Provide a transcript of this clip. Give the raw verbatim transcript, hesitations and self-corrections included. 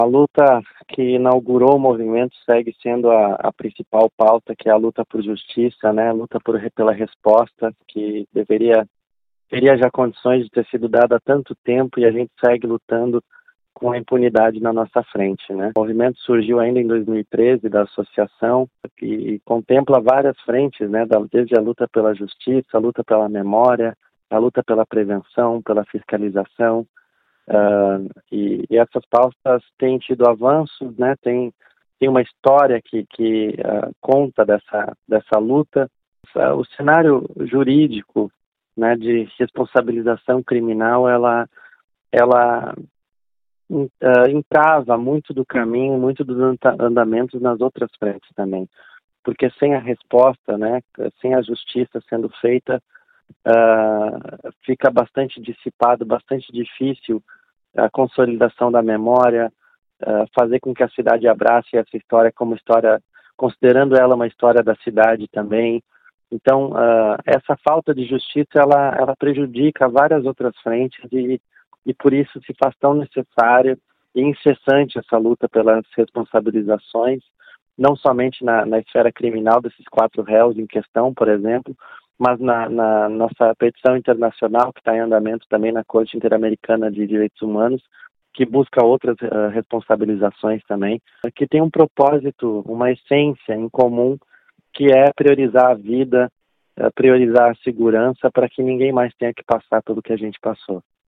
A luta que inaugurou o movimento segue sendo a, a principal pauta, que é a luta por justiça, né? A luta por, pela resposta, que deveria teria já condições de ter sido dada há tanto tempo, e a gente segue lutando com a impunidade na nossa frente, né? O movimento surgiu ainda em dois mil e treze da associação e contempla várias frentes, né? Desde a luta pela justiça, a luta pela memória, a luta pela prevenção, pela fiscalização. Uh, e, e essas pautas têm tido avanços, né? Tem, tem uma história que, que uh, conta dessa, dessa luta. O cenário jurídico, né, de responsabilização criminal, ela, ela uh, entrava muito do caminho, muito dos andamentos nas outras frentes também. Porque sem a resposta, né, sem a justiça sendo feita, uh, fica bastante dissipado, bastante difícil a consolidação da memória, uh, fazer com que a cidade abrace essa história como história, considerando ela uma história da cidade também. Então, uh, essa falta de justiça, ela, ela prejudica várias outras frentes e, e por isso se faz tão necessária e incessante essa luta pelas responsabilizações, não somente na, na esfera criminal desses quatro réus em questão, por exemplo, mas na, na nossa petição internacional, que está em andamento também na Corte Interamericana de Direitos Humanos, que busca outras uh, responsabilizações também, que tem um propósito, uma essência em comum, que é priorizar a vida, uh, priorizar a segurança para que ninguém mais tenha que passar pelo que a gente passou.